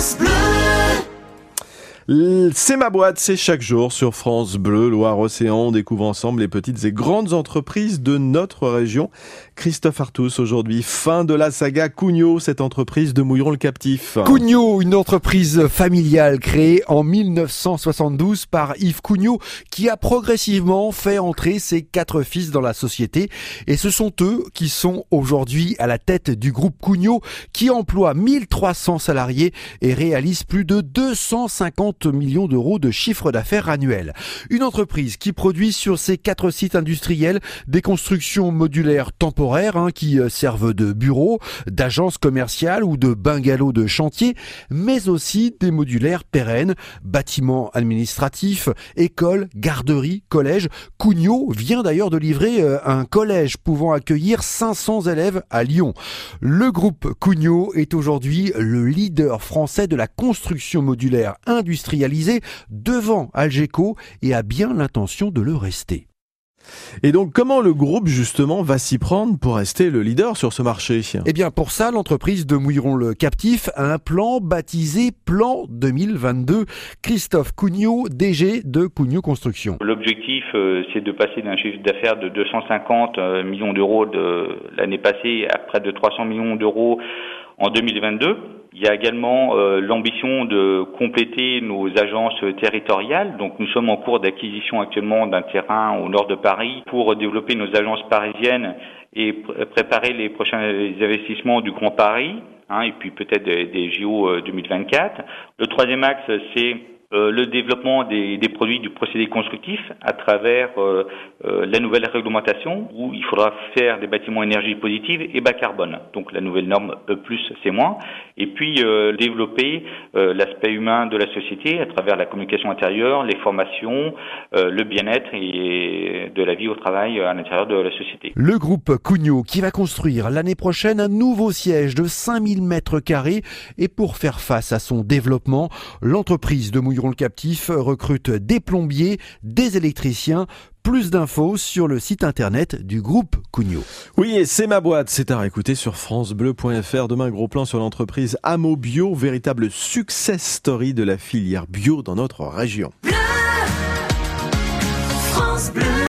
France Bleu. C'est ma boîte, c'est chaque jour sur France Bleu, Loire-Océan. On découvre ensemble les petites et grandes entreprises de notre région. Christophe Artus, aujourd'hui, fin de la saga Cugnot, cette entreprise de Mouilleron-le-Captif. Cugnot, une entreprise familiale créée en 1972 par Yves Cugnot, qui a progressivement fait entrer ses 4 fils dans la société. Et ce sont eux qui sont aujourd'hui à la tête du groupe Cugnot, qui emploie 1300 salariés et réalise plus de 250 millions d'euros de chiffre d'affaires annuel. Une entreprise qui produit sur ses 4 sites industriels des constructions modulaires temporaires qui servent de bureaux, d'agences commerciales ou de bungalows de chantier, mais aussi des modulaires pérennes, bâtiments administratifs, écoles, garderies, collèges. Cugnot vient d'ailleurs de livrer un collège pouvant accueillir 500 élèves à Lyon. Le groupe Cugnot est aujourd'hui le leader français de la construction modulaire industrialisée devant Algeco et a bien l'intention de le rester. Et donc, comment le groupe, justement, va s'y prendre pour rester le leader sur ce marché ? Eh bien, pour ça, l'entreprise de Mouilleron-le-Captif a un plan baptisé Plan 2022. Christophe Cugnot, DG de Cugnot Construction. L'objectif, c'est de passer d'un chiffre d'affaires de 250 millions d'euros de l'année passée à près de 300 millions d'euros en 2022. Il y a également l'ambition de compléter nos agences territoriales. Donc nous sommes en cours d'acquisition actuellement d'un terrain au nord de Paris pour développer nos agences parisiennes et préparer les prochains investissements du Grand Paris, et puis peut-être des JO 2024. Le troisième axe, c'est le développement des produits du procédé constructif à travers la nouvelle réglementation où il faudra faire des bâtiments énergie positive et bas carbone. Donc la nouvelle norme E+, c'est moins. Et puis développer l'aspect humain de la société à travers la communication intérieure, les formations, le bien-être et de la vie au travail à l'intérieur de la société. Le groupe Cugnot qui va construire l'année prochaine un nouveau siège de 5000 mètres carrés et pour faire face à son développement, l'entreprise de Mouilleron-le-Captif recrute des plombiers, des électriciens. Plus d'infos sur le site internet du groupe Cugnot. Oui, et c'est ma boîte, c'est à réécouter sur francebleu.fr. Demain, gros plan sur l'entreprise Amo Bio, véritable success story de la filière bio dans notre région. Bleu, France Bleu.